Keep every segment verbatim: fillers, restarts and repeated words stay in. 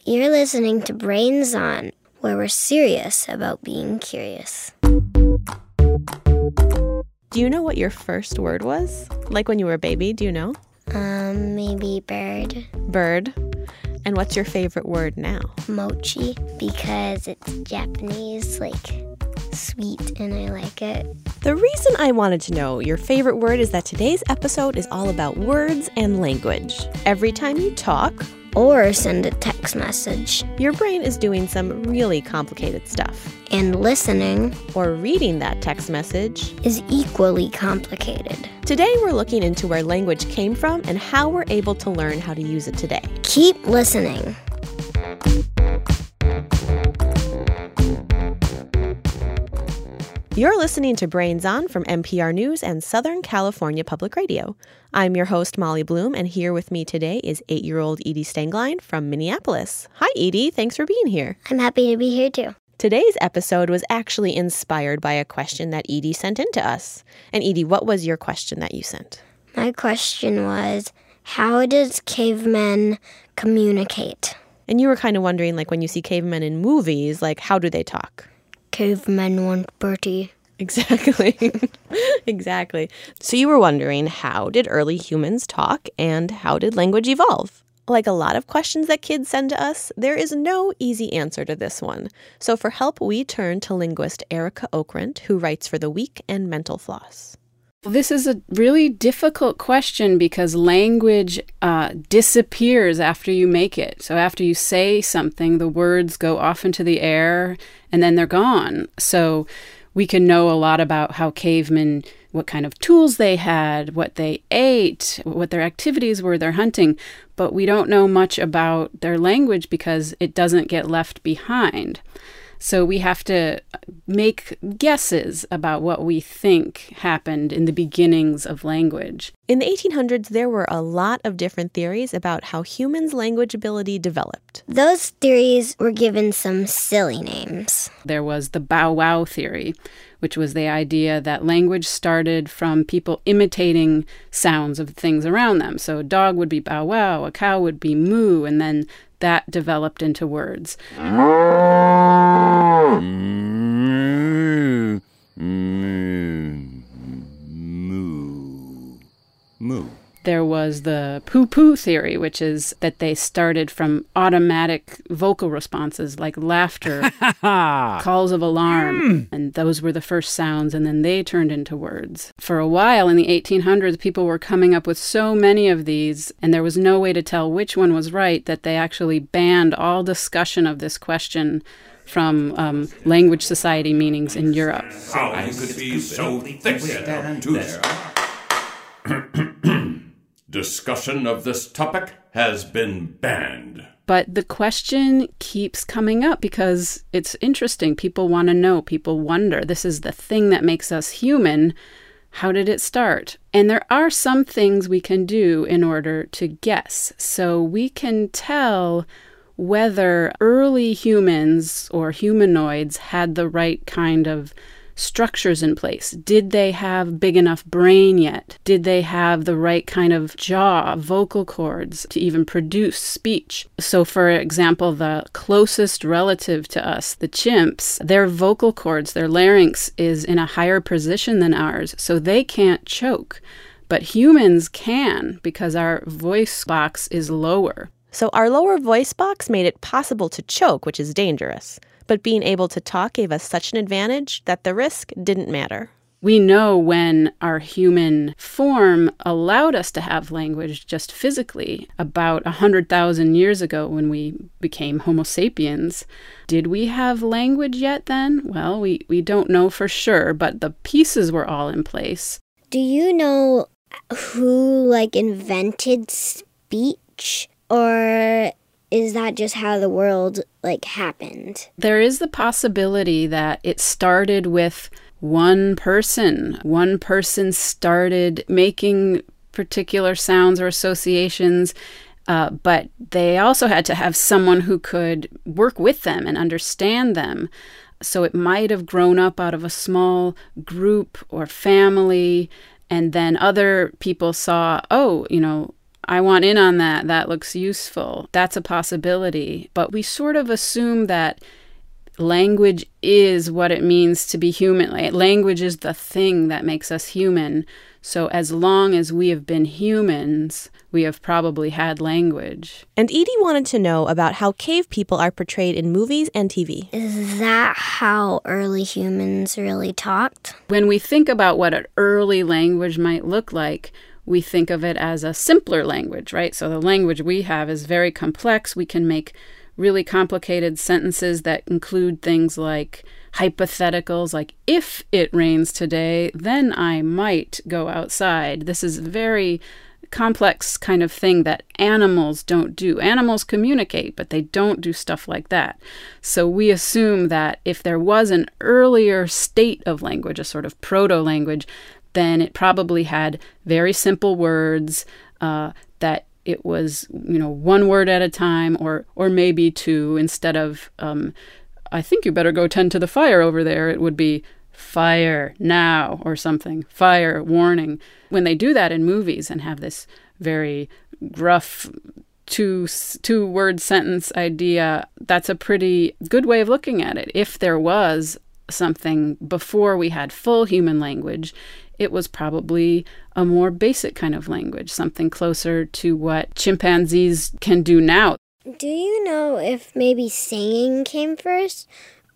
You're listening to Brains On, where we're serious about being curious. Do you know what your first word was? Like when you were a baby, do you know? Um, maybe bird. Bird. And what's your favorite word now? Mochi, because it's Japanese, like, sweet, and I like it. The reason I wanted to know your favorite word is that today's episode is all about words and language. Every time you talk or send a text message, your brain is doing some really complicated stuff. And listening or reading that text message is equally complicated. Today we're looking into where language came from and how we're able to learn how to use it today. Keep listening. You're listening to Brains On from N P R News and Southern California Public Radio. I'm your host, Molly Bloom, and here with me today is eight-year-old Edie Stenglein from Minneapolis. Hi, Edie. Thanks for being here. I'm happy to be here, too. Today's episode was actually inspired by a question that Edie sent in to us. And Edie, what was your question that you sent? My question was, how does cavemen communicate? And you were kind of wondering, like, when you see cavemen in movies, like, how do they talk? Cavemen want Bertie. Exactly. Exactly. So you were wondering, how did early humans talk and how did language evolve? Like a lot of questions that kids send to us, there is no easy answer to this one. So for help, we turn to linguist Erica Okrent, who writes for The Week and Mental Floss. This is a really difficult question because language uh, disappears after you make it. So after you say something, the words go off into the air and then they're gone. So we can know a lot about how cavemen, what kind of tools they had, what they ate, what their activities were, their hunting. But we don't know much about their language because it doesn't get left behind. So we have to make guesses about what we think happened in the beginnings of language. In the eighteen hundreds, there were a lot of different theories about how humans' language ability developed. Those theories were given some silly names. There was the bow wow theory, which was the idea that language started from people imitating sounds of things around them. So a dog would be bow wow, a cow would be moo, and then that developed into words. Moo. Moo. Moo. There was the poo-poo theory, which is that they started from automatic vocal responses like laughter, calls of alarm, mm. and those were the first sounds, and then they turned into words. For a while in the eighteen hundreds, people were coming up with so many of these, and there was no way to tell which one was right, that they actually banned all discussion of this question from um, language society meetings in Europe. How I could be so thick-set and obtuse. Discussion of this topic has been banned. But the question keeps coming up because it's interesting. People want to know. People wonder. This is the thing that makes us human. How did it start? And there are some things we can do in order to guess. So we can tell whether early humans or humanoids had the right kind of structures in place. Did they have big enough brain yet? Did they have the right kind of jaw, vocal cords to even produce speech? So for example, the closest relative to us, the chimps, their vocal cords, their larynx is in a higher position than ours, so they can't choke. But humans can because our voice box is lower. So our lower voice box made it possible to choke, which is dangerous. But being able to talk gave us such an advantage that the risk didn't matter. We know when our human form allowed us to have language just physically. About one hundred thousand years ago when we became Homo sapiens, did we have language yet then? Well, we, we don't know for sure, but the pieces were all in place. Do you know who, like, invented speech? Or is that just how the world, like, happened? There is the possibility that it started with one person. One person started making particular sounds or associations, uh, but they also had to have someone who could work with them and understand them. So it might have grown up out of a small group or family, and then other people saw, oh, you know, I want in on that. That looks useful. That's a possibility. But we sort of assume that language is what it means to be human. Language is the thing that makes us human. So as long as we have been humans, we have probably had language. And Edie wanted to know about how cave people are portrayed in movies and T V. Is that how early humans really talked? When we think about what an early language might look like, we think of it as a simpler language, right? So the language we have is very complex. We can make really complicated sentences that include things like hypotheticals, like, if it rains today, then I might go outside. This is a very complex kind of thing that animals don't do. Animals communicate, but they don't do stuff like that. So we assume that if there was an earlier state of language, a sort of proto-language, then it probably had very simple words, uh, that it was, you know, one word at a time, or or maybe two, instead of, um, I think you better go tend to the fire over there. It would be fire now or something, fire warning. When they do that in movies and have this very gruff two, two word sentence idea, that's a pretty good way of looking at it. If there was something before we had full human language, it was probably a more basic kind of language, something closer to what chimpanzees can do now. Do you know if maybe singing came first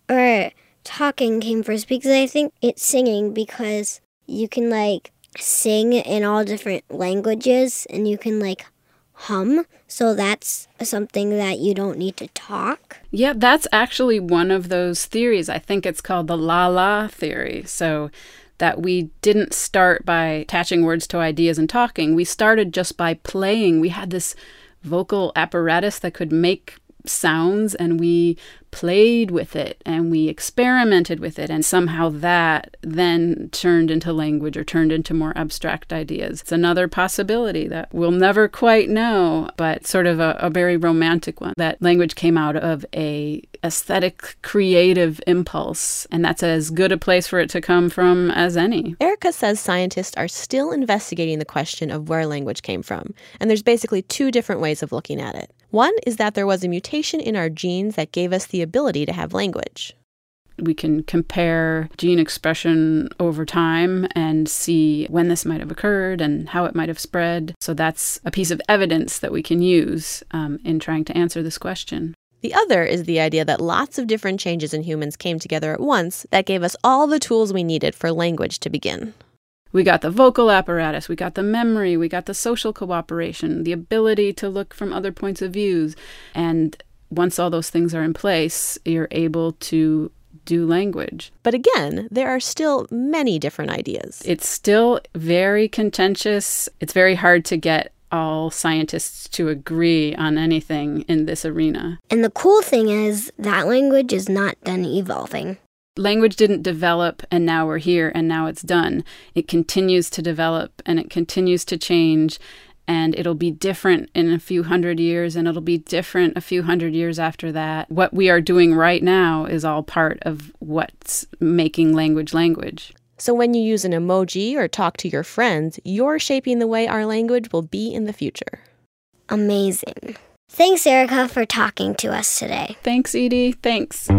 or talking came first? Because I think it's singing, because you can like sing in all different languages and you can like hum. So that's something that you don't need to talk. Yeah, that's actually one of those theories. I think it's called the la la theory. So that we didn't start by attaching words to ideas and talking. We started just by playing. We had this vocal apparatus that could make sounds, and we played with it and we experimented with it, and somehow that then turned into language or turned into more abstract ideas. It's another possibility that we'll never quite know, but sort of a, a very romantic one, that language came out of a aesthetic creative impulse, and that's as good a place for it to come from as any. Erica says scientists are still investigating the question of where language came from, and there's basically two different ways of looking at it. One is that there was a mutation in our genes that gave us the ability to have language. We can compare gene expression over time and see when this might have occurred and how it might have spread. So that's a piece of evidence that we can use um, in trying to answer this question. The other is the idea that lots of different changes in humans came together at once that gave us all the tools we needed for language to begin. We got the vocal apparatus, we got the memory, we got the social cooperation, the ability to look from other points of views. And once all those things are in place, you're able to do language. But again, there are still many different ideas. It's still very contentious. It's very hard to get all scientists to agree on anything in this arena. And the cool thing is that language is not done evolving. Language didn't develop and now we're here and now it's done. It continues to develop and it continues to change, and it'll be different in a few hundred years and it'll be different a few hundred years after that. What we are doing right now is all part of what's making language language. So when you use an emoji or talk to your friends, you're shaping the way our language will be in the future. Amazing. Thanks, Erica, for talking to us today. Thanks, Edie. Thanks.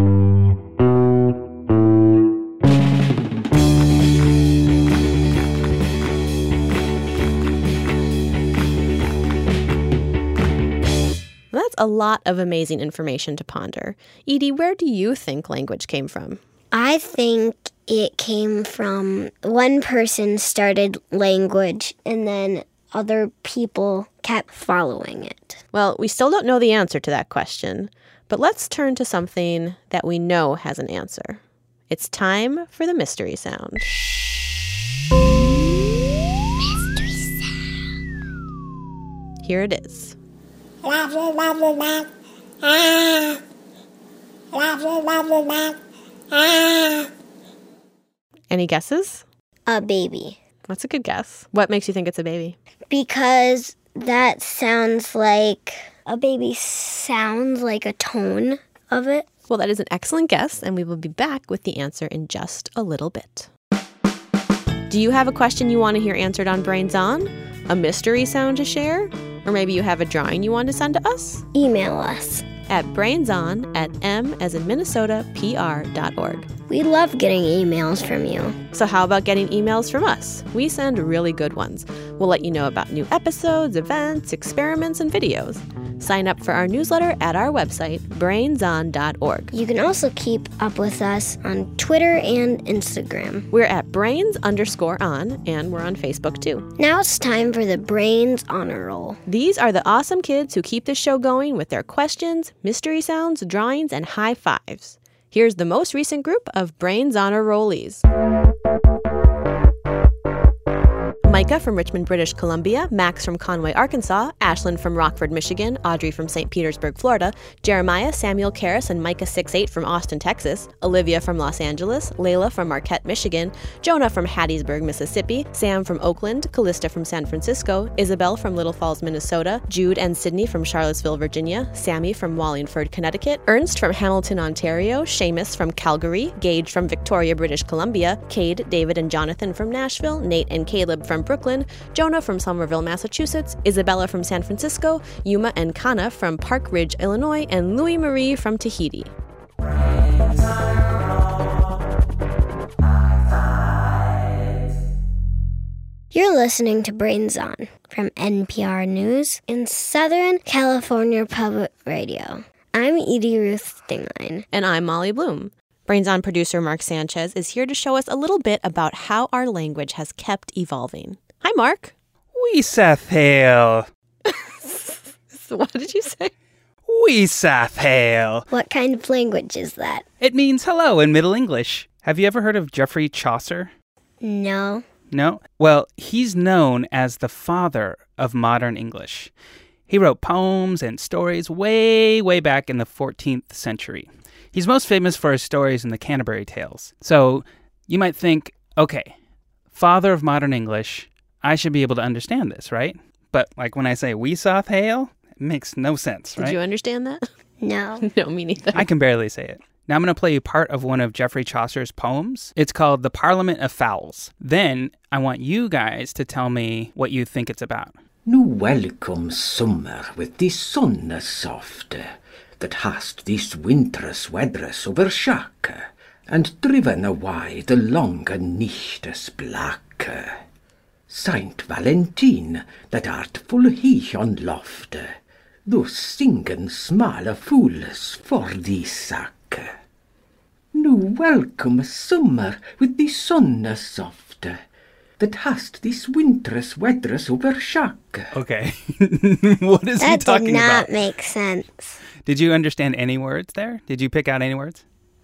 That's a lot of amazing information to ponder. Edie, where do you think language came from? I think it came from one person started language and then other people kept following it. Well, we still don't know the answer to that question, but let's turn to something that we know has an answer. It's time for the mystery sound. Mystery sound. Here it is. Any guesses? A baby. That's a good guess. What makes you think it's a baby? Because that sounds like, a baby sounds like a tone of it. Well, that is an excellent guess, and we will be back with the answer in just a little bit. Do you have a question you want to hear answered on Brains On? A mystery sound to share? Or maybe you have a drawing you want to send to us? Email us at brainson at m as in Minnesota, pr dot org. We love getting emails from you. So how about getting emails from us? We send really good ones. We'll let you know about new episodes, events, experiments, and videos. Sign up for our newsletter at our website, brainson dot org. You can also keep up with us on Twitter and Instagram. We're at brains underscore on, and we're on Facebook too. Now it's time for the Brains Honor Roll. These are the awesome kids who keep the show going with their questions, mystery sounds, drawings, and high fives. Here's the most recent group of Brains Honor Rollies. Micah from Richmond, British Columbia, Max from Conway, Arkansas, Ashlyn from Rockford, Michigan, Audrey from Saint Petersburg, Florida, Jeremiah, Samuel Karras, and Micah six eight from Austin, Texas, Olivia from Los Angeles, Layla from Marquette, Michigan, Jonah from Hattiesburg, Mississippi, Sam from Oakland, Callista from San Francisco, Isabel from Little Falls, Minnesota, Jude and Sydney from Charlottesville, Virginia, Sammy from Wallingford, Connecticut, Ernst from Hamilton, Ontario, Seamus from Calgary, Gage from Victoria, British Columbia, Cade, David, and Jonathan from Nashville, Nate and Caleb from Brooklyn, Jonah from Somerville, Massachusetts, Isabella from San Francisco, Yuma and Kana from Park Ridge, Illinois, and Louis Marie from Tahiti. You're listening to Brains On from N P R News in Southern California Public Radio. I'm Edie Ruth Stingline. And I'm Molly Bloom. Brains On producer Mark Sanchez is here to show us a little bit about how our language has kept evolving. Hi, Mark. Weesathale. What did you say? Weesathale. What kind of language is that? It means hello in Middle English. Have you ever heard of Geoffrey Chaucer? No. No? Well, he's known as the father of modern English. He wrote poems and stories way, way back in the fourteenth century. He's most famous for his stories in the Canterbury Tales. So you might think, okay, father of modern English, I should be able to understand this, right? But like when I say Weesathale, it makes no sense, right? Did you understand that? No. No, me neither. I can barely say it. Now I'm going to play you part of one of Geoffrey Chaucer's poems. It's called The Parliament of Fowls. Then I want you guys to tell me what you think it's about. Nu welcome summer with the sunne softe, that hast this winter's weathers overshakke, and driven away the longe nichtes blakke. Saint Valentine, that art full high on lofte, thus singen smale fools for thee sakke. Nu welcome summer with the sunne softe, that hast this winter's weathers overshakke. Okay. What is he That talking did not about? make sense. Did you understand any words there? Did you pick out any words?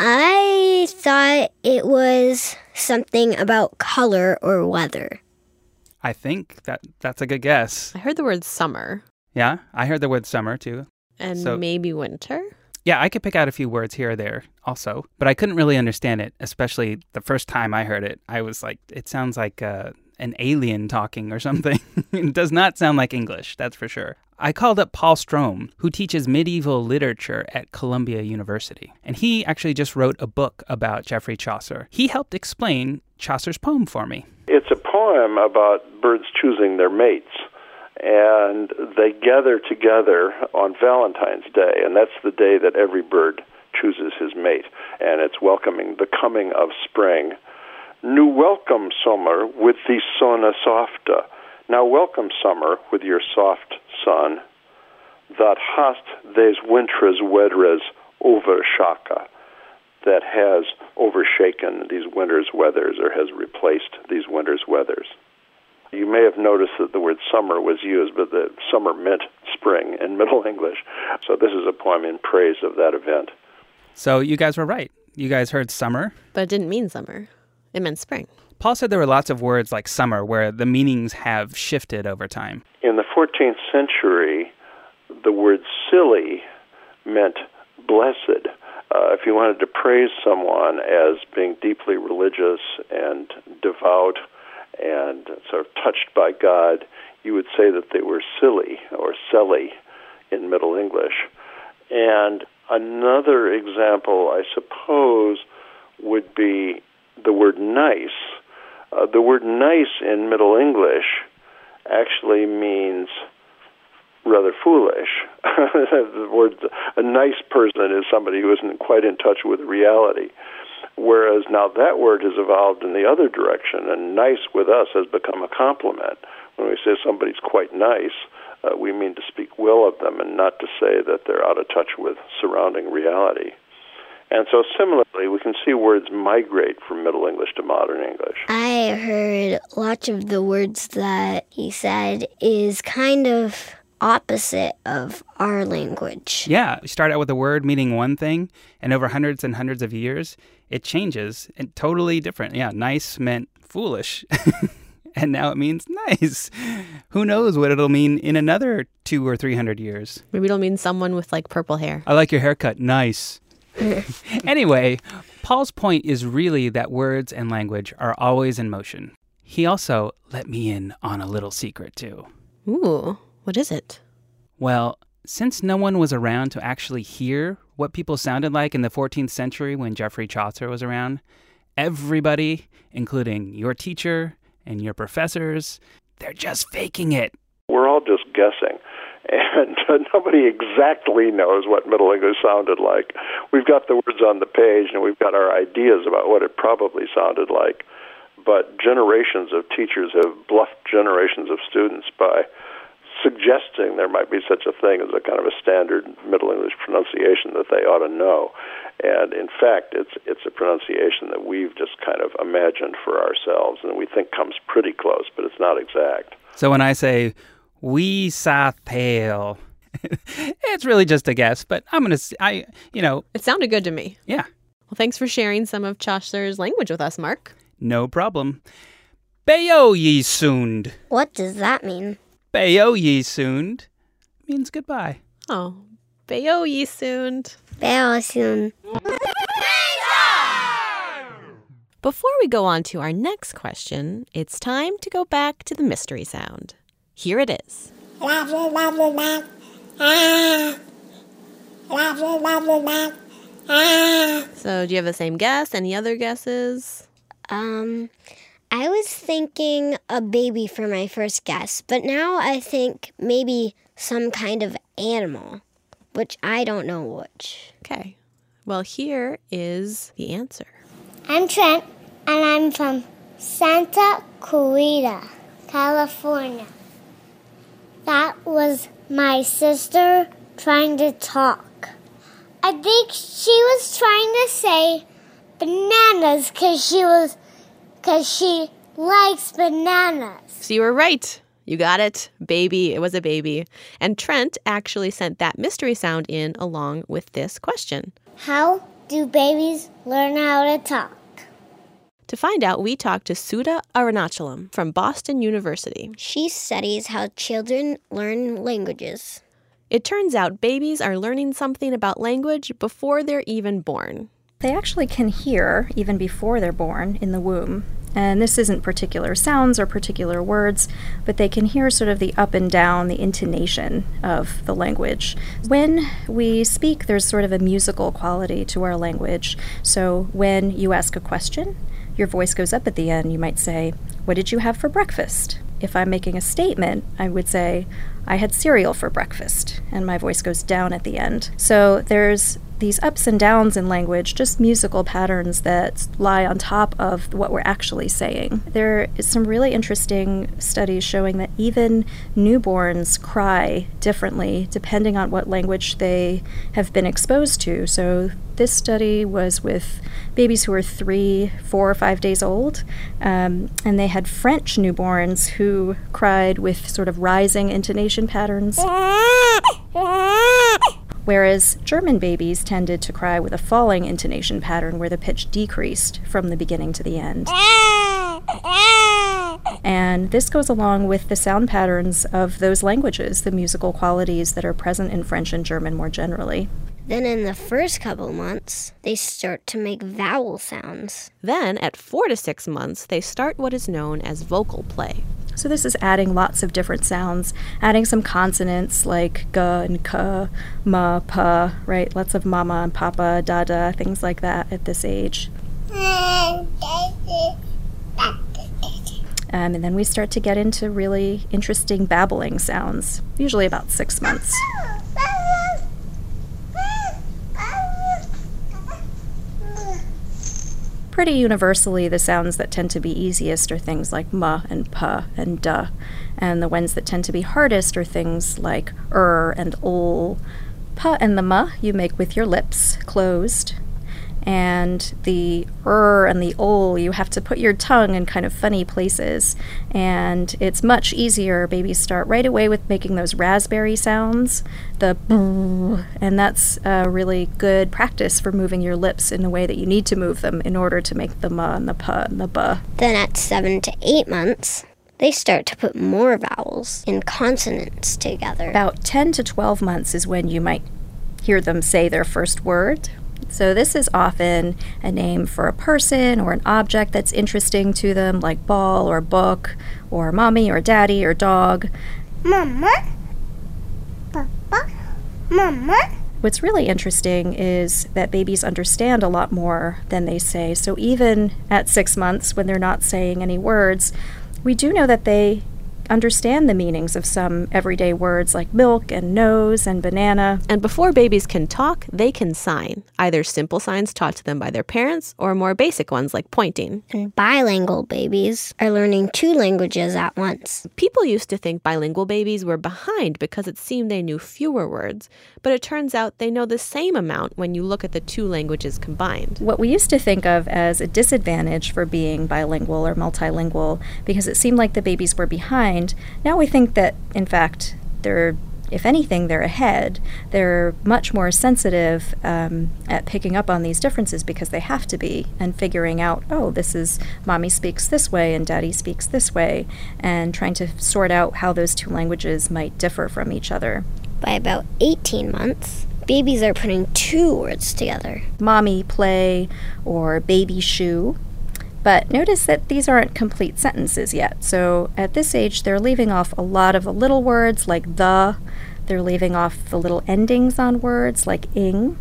I thought it was something about color or weather. I think that that's a good guess. I heard the word summer Yeah, I heard the word summer too. and So- maybe winter. Yeah, I could pick out a few words here or there also, but I couldn't really understand it, especially the first time I heard it. I was like, it sounds like uh, an alien talking or something. It does not sound like English, that's for sure. I called up Paul Strom, who teaches medieval literature at Columbia University, and he actually just wrote a book about Geoffrey Chaucer. He helped explain Chaucer's poem for me. It's a poem about birds choosing their mates, and they gather together on Valentine's Day, and that's the day that every bird chooses his mate, and it's welcoming the coming of spring. Nu welcome summer with the sunne softe. Now welcome summer with your soft sun, that hast these winter's weathers overshakke, that has overshaken these winter's weathers or has replaced these winter's weathers. You may have noticed that the word summer was used, but the summer meant spring in Middle English. So this is a poem in praise of that event. So you guys were right. You guys heard summer. But it didn't mean summer. It meant spring. Paul said there were lots of words like summer where the meanings have shifted over time. In the fourteenth century, the word silly meant blessed. Uh, if you wanted to praise someone as being deeply religious and devout and sort of touched by God, you would say that they were silly or selly in Middle English. And another example, I suppose, would be the word nice. Uh, the word nice in Middle English actually means rather foolish. The word, a nice person is somebody who isn't quite in touch with reality. Whereas now that word has evolved in the other direction, and nice with us has become a compliment. When we say somebody's quite nice, uh, we mean to speak well of them and not to say that they're out of touch with surrounding reality. And so similarly, we can see words migrate from Middle English to Modern English. I heard lots of the words that he said is kind of opposite of our language. Yeah, we start out with a word meaning one thing, and over hundreds and hundreds of years, it changes and totally different. Yeah, nice meant foolish, and now it means nice. Who knows what it'll mean in another two or three hundred years? Maybe it'll mean someone with like purple hair. I like your haircut. Nice. Anyway, Paul's point is really that words and language are always in motion. He also let me in on a little secret, too. Ooh, what is it? Well, since no one was around to actually hear what people sounded like in the fourteenth century when Geoffrey Chaucer was around, everybody, including your teacher and your professors, they're just faking it. We're all just guessing. And uh, nobody exactly knows what Middle English sounded like. We've got the words on the page, and we've got our ideas about what it probably sounded like. But generations of teachers have bluffed generations of students by suggesting there might be such a thing as a kind of a standard Middle English pronunciation that they ought to know. And in fact, it's it's a pronunciation that we've just kind of imagined for ourselves, and we think comes pretty close, but it's not exact. So when I say, we saw pale, it's really just a guess, but I'm going to, I, you know. It sounded good to me. Yeah. Well, thanks for sharing some of Chaucer's language with us, Mark. No problem. Beyo ye soond. What does that mean? Beyo ye soond means goodbye. Oh, beyo ye soon. Beyo soon. Before we go on to our next question, it's time to go back to the mystery sound. Here it is. So, do you have the same guess? Any other guesses? Um, I was thinking a baby for my first guess, but now I think maybe some kind of animal, which I don't know which. Okay. Well, here is the answer. I'm Trent, and I'm from Santa Clarita, California. That was my sister trying to talk. I think she was trying to say bananas because she was, because she likes bananas. So you were right. You got it. Baby. It was a baby. And Trent actually sent that mystery sound in along with this question. How do babies learn how to talk? To find out, we talked to Sudha Arunachalam from Boston University. She studies how children learn languages. It turns out babies are learning something about language before they're even born. They actually can hear even before they're born in the womb. And this isn't particular sounds or particular words, but they can hear sort of the up and down, the intonation of the language. When we speak, there's sort of a musical quality to our language. So when you ask a question, your voice goes up at the end. You might say, "What did you have for breakfast?" If I'm making a statement, I would say, "I had cereal for breakfast," and my voice goes down at the end. So there's these ups and downs in language, just musical patterns that lie on top of what we're actually saying. There is some really interesting studies showing that even newborns cry differently depending on what language they have been exposed to. So this study was with babies who were three, four, or five days old, um, and they had French newborns who cried with sort of rising intonation patterns. Whereas German babies tended to cry with a falling intonation pattern where the pitch decreased from the beginning to the end. And this goes along with the sound patterns of those languages, the musical qualities that are present in French and German more generally. Then in the first couple months, they start to make vowel sounds. Then, at four to six months, they start what is known as vocal play. So this is adding lots of different sounds, adding some consonants like g and k, ma, pa, right? Lots of mama and papa, dada, things like that at this age. Um, and then we start to get into really interesting babbling sounds, usually about six months. Pretty universally, the sounds that tend to be easiest are things like muh and puh and duh. And the ones that tend to be hardest are things like er and ol. Puh and the muh you make with your lips closed. And the er and the ol, you have to put your tongue in kind of funny places. And it's much easier. Babies start right away with making those raspberry sounds, the brrr, and that's a really good practice for moving your lips in the way that you need to move them in order to make the muh and the puh and the buh. Then at seven to eight months, they start to put more vowels and consonants together. About ten to twelve months is when you might hear them say their first word. So this is often a name for a person or an object that's interesting to them, like ball or book or mommy or daddy or dog. Mama, Papa, Mama. What's really interesting is that babies understand a lot more than they say. So even at six months, when they're not saying any words, we do know that they understand the meanings of some everyday words like milk and nose and banana. And before babies can talk, they can sign, either simple signs taught to them by their parents or more basic ones like pointing. And bilingual babies are learning two languages at once. People used to think bilingual babies were behind because it seemed they knew fewer words, but it turns out they know the same amount when you look at the two languages combined. What we used to think of as a disadvantage for being bilingual or multilingual, because it seemed like the babies were behind, now we think that, in fact, they're, if anything, they're ahead. They're much more sensitive um, at picking up on these differences because they have to be, and figuring out, oh, this is mommy speaks this way and daddy speaks this way, and trying to sort out how those two languages might differ from each other. By about eighteen months, babies are putting two words together. Mommy play or baby shoe. But notice that these aren't complete sentences yet. So at this age, they're leaving off a lot of the little words like the. They're leaving off the little endings on words like ing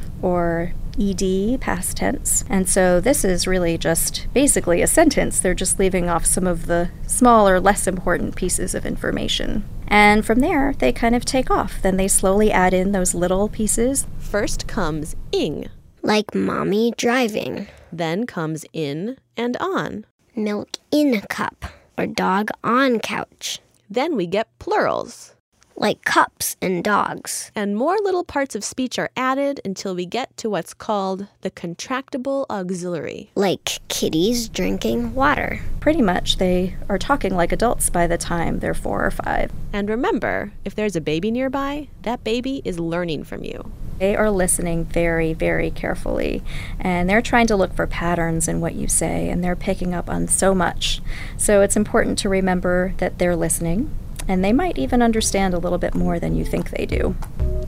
or ed, past tense. And so this is really just basically a sentence. They're just leaving off some of the smaller, less important pieces of information. And from there, they kind of take off. Then they slowly add in those little pieces. First comes ing. Like mommy driving. Then comes in and on. Milk in cup or dog on couch. Then we get plurals. Like cups and dogs. And more little parts of speech are added until we get to what's called the contractible auxiliary. Like kitties drinking water. Pretty much, they are talking like adults by the time they're four or five. And remember, if there's a baby nearby, that baby is learning from you. They are listening very, very carefully, and they're trying to look for patterns in what you say, and they're picking up on so much. So it's important to remember that they're listening, and they might even understand a little bit more than you think they do.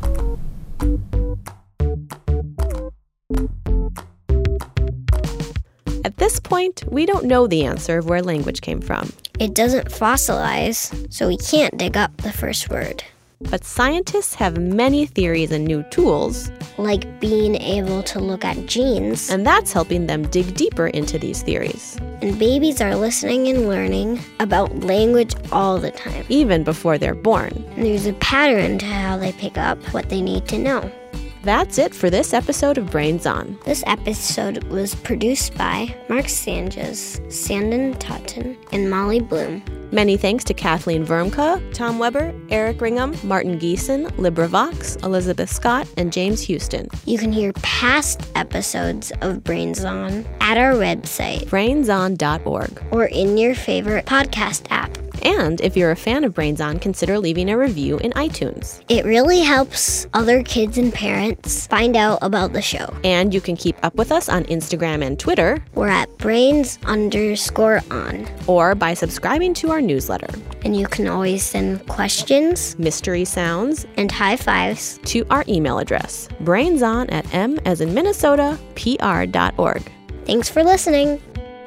At this point, we don't know the answer of where language came from. It doesn't fossilize, so we can't dig up the first word. But scientists have many theories and new tools. Like being able to look at genes. And that's helping them dig deeper into these theories. And babies are listening and learning about language all the time. Even before they're born. And there's a pattern to how they pick up what they need to know. That's it for this episode of Brains On. This episode was produced by Mark Sanchez, Sandon Totten, and Molly Bloom. Many thanks to Kathleen Vermka, Tom Weber, Eric Ringham, Martin Geeson, LibriVox, Elizabeth Scott, and James Houston. You can hear past episodes of Brains On at our website, brains on dot org, or in your favorite podcast app. And if you're a fan of Brains On, consider leaving a review in iTunes. It really helps other kids and parents find out about the show. And you can keep up with us on Instagram and Twitter. We're at brains underscore on. Or by subscribing to our newsletter. And you can always send questions, mystery sounds, and high fives to our email address, brainson at m as in Minnesota, pr dot org. Thanks for listening.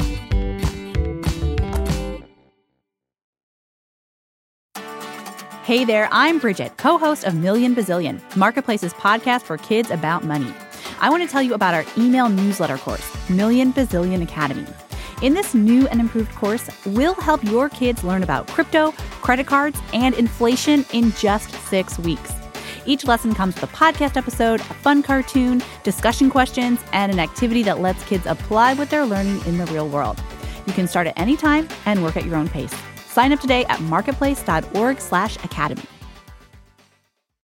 Hey there, I'm Bridget, co-host of Million Bazillion, Marketplace's podcast for kids about money. I want to tell you about our email newsletter course, Million Bazillion Academy. In this new and improved course, we'll help your kids learn about crypto, credit cards, and inflation in just six weeks. Each lesson comes with a podcast episode, a fun cartoon, discussion questions, and an activity that lets kids apply what they're learning in the real world. You can start at any time and work at your own pace. Sign up today at marketplace.org slash academy.